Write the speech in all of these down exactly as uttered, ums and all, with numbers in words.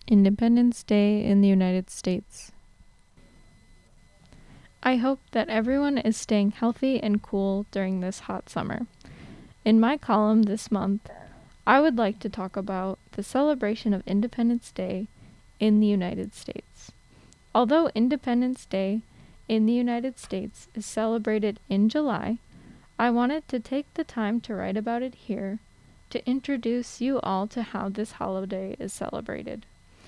Independence Day in the United States. I hope that everyone is staying healthy and cool during this hot summer. In my column this month, I would like to talk about the celebration of Independence Day in the United States. Although Independence Day in the United States is celebrated in July, I wanted to take the time to write about it here to introduce you all to how this holiday is celebrated.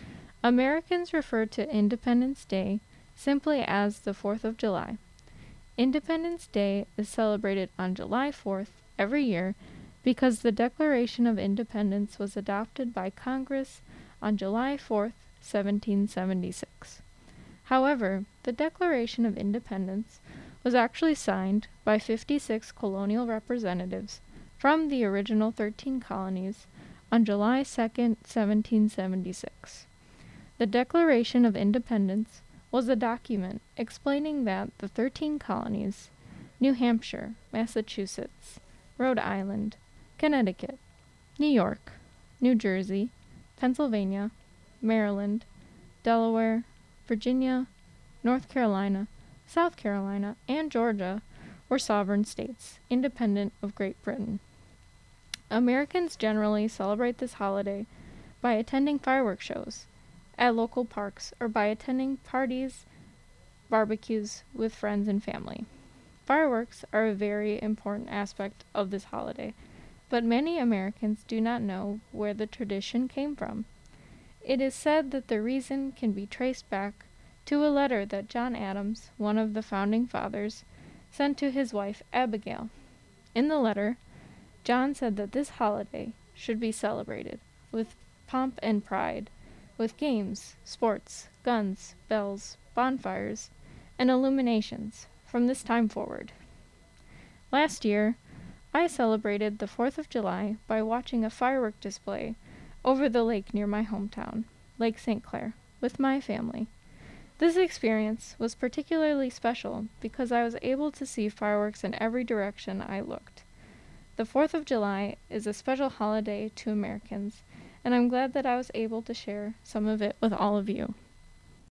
Americans refer to Independence Day simply as the fourth of July. Independence Day is celebrated on July fourth every year because the Declaration of Independence was adopted by Congress on July fourth, seventeen seventy-six. However, the Declaration of Independence was actually signed by fifty-six colonial representatives from the original thirteen colonies on July second, seventeen seventy-six. The Declaration of Independence was a document explaining that the thirteen colonies, New Hampshire, Massachusetts, Rhode Island, Connecticut, New York, New Jersey, Pennsylvania, Maryland, Delaware, Virginia, North Carolina, South Carolina, and Georgia were sovereign states, independent of Great Britain. Americans generally celebrate this holiday by attending fireworks shows at local parks or by attending parties, barbecues with friends and family. Fireworks are a very important aspect of this holiday, but many Americans do not know where the tradition came from. It is said that the reason can be traced back to a letter that John Adams, one of the founding fathers, sent to his wife Abigail. In the letter, John said that this holiday should be celebrated with pomp and pride, with games, sports, guns, bells, bonfires, and illuminations from this time forward. Last year, I celebrated the fourth of July by watching a firework display over the lake near my hometown, Lake Saint Clair, with my family. This experience was particularly special because I was able to see fireworks in every direction I looked. The fourth of July is a special holiday to Americans, and I'm glad that I was able to share some of it with all of you.